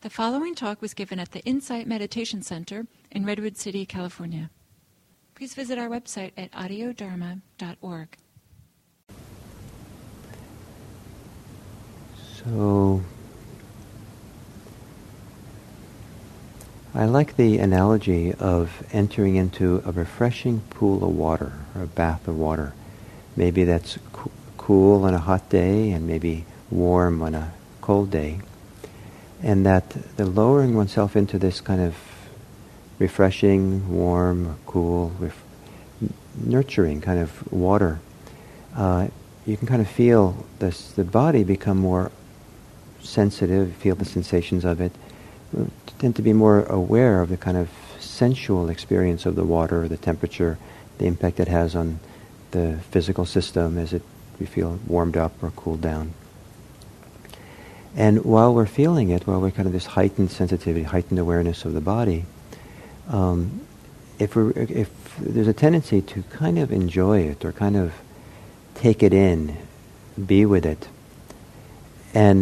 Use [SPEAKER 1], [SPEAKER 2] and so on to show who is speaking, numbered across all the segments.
[SPEAKER 1] The following talk was given at the Insight Meditation Center in Redwood City, California. Please visit our website at audiodharma.org.
[SPEAKER 2] So, I like the analogy of entering into a refreshing pool of water, or a bath of water. Maybe that's cool on a hot day and maybe warm on a cold day. And that the lowering oneself into this kind of refreshing, warm, cool, nurturing kind of water, you can kind of feel the body become more sensitive, feel the sensations of it, tend to be more aware of the kind of sensual experience of the water, the temperature, the impact it has on the physical system as we feel warmed up or cooled down. And while we're feeling it, while we're kind of this heightened sensitivity, heightened awareness of the body, if there's a tendency to kind of enjoy it or kind of take it in, be with it, and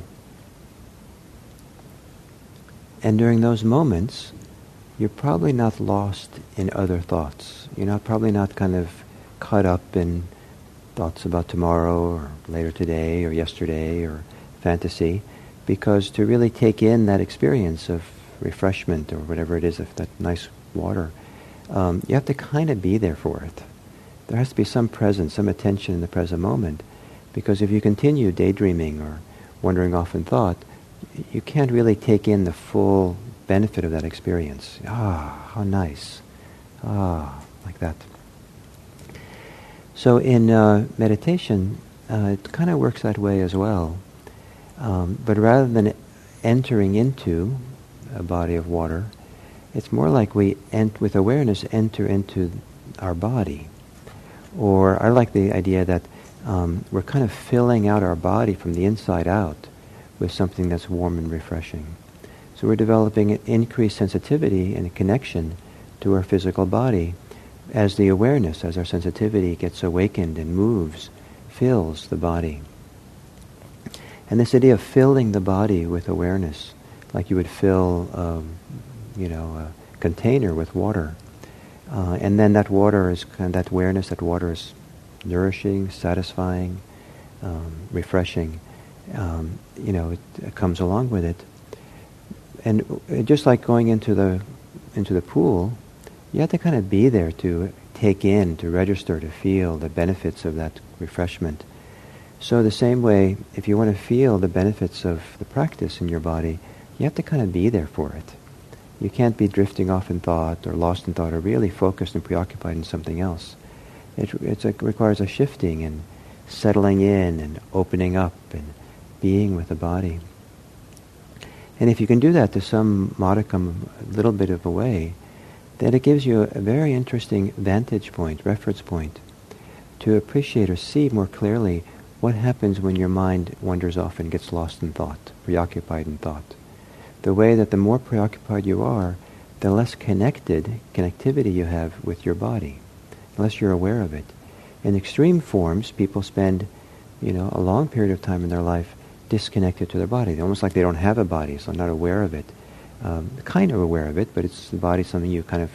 [SPEAKER 2] during those moments, you're probably not lost in other thoughts. You're probably not kind of caught up in thoughts about tomorrow or later today or yesterday or fantasy, because to really take in that experience of refreshment or whatever it is, of that nice water, you have to kind of be there for it. There has to be some presence, some attention in the present moment, because if you continue daydreaming or wandering off in thought, you can't really take in the full benefit of that experience. Ah, how nice. Ah, like that. So in meditation, it kind of works that way as well. But rather than entering into a body of water, it's more like we, with awareness, enter into our body. Or I like the idea that we're kind of filling out our body from the inside out with something that's warm and refreshing. So we're developing an increased sensitivity and a connection to our physical body as the awareness, as our sensitivity gets awakened and moves, fills the body. And this idea of filling the body with awareness, like you would fill, a container with water, and then that water is kind of that awareness. That water is nourishing, satisfying, refreshing. It comes along with it, and just like going into the pool, you have to kind of be there to take in, to register, to feel the benefits of that refreshment. So the same way, if you want to feel the benefits of the practice in your body, you have to kind of be there for it. You can't be drifting off in thought or lost in thought or really focused and preoccupied in something else. It requires a shifting and settling in and opening up and being with the body. And if you can do that to some modicum, a little bit of a way, then it gives you a very interesting vantage point, reference point, to appreciate or see more clearly what happens when your mind wanders off and gets lost in thought, preoccupied in thought. The way that the more preoccupied you are, the less connectivity you have with your body, unless you're aware of it. In extreme forms, people spend, a long period of time in their life disconnected to their body. Almost like they don't have a body, so not aware of it. Kind of aware of it, but the body's something you kind of,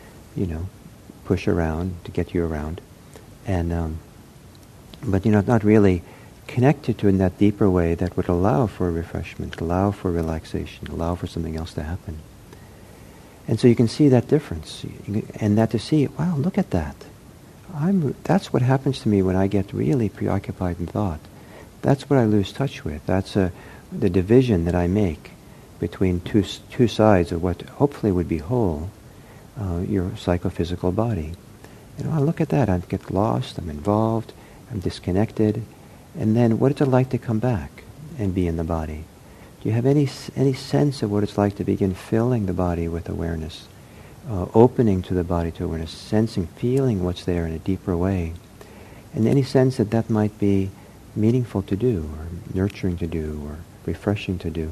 [SPEAKER 2] push around to get you around. And but not really connected to in that deeper way that would allow for refreshment, allow for relaxation, allow for something else to happen. And so you can see that difference, and that to see, wow, look at that. That's what happens to me when I get really preoccupied in thought. That's what I lose touch with. That's the division that I make between two sides of what hopefully would be whole, your psychophysical body. I look at that, I get lost, I'm involved, I'm disconnected, and then what is it like to come back and be in the body? Do you have any sense of what it's like to begin filling the body with awareness, opening to the body to awareness, sensing, feeling what's there in a deeper way, and any sense that might be meaningful to do, or nurturing to do, or refreshing to do?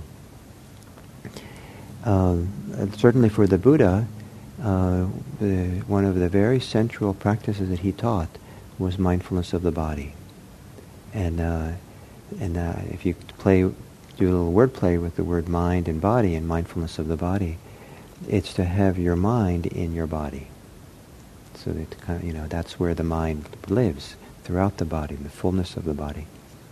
[SPEAKER 2] Certainly for the Buddha, one of the very central practices that he taught was mindfulness of the body. And if you play do a little wordplay with the word mind and body and mindfulness of the body, it's to have your mind in your body. So that that's where the mind lives, throughout the body, the fullness of the body.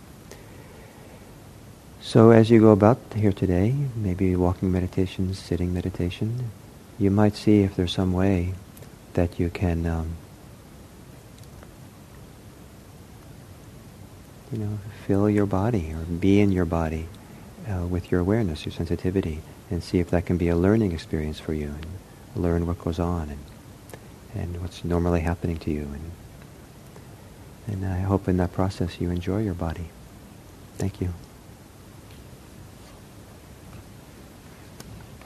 [SPEAKER 2] So as you go about here today, maybe walking meditation, sitting meditation, you might see if there's some way that you can fill your body or be in your body with your awareness, your sensitivity, and see if that can be a learning experience for you, and learn what goes on and what's normally happening to you. And I hope in that process you enjoy your body. Thank you.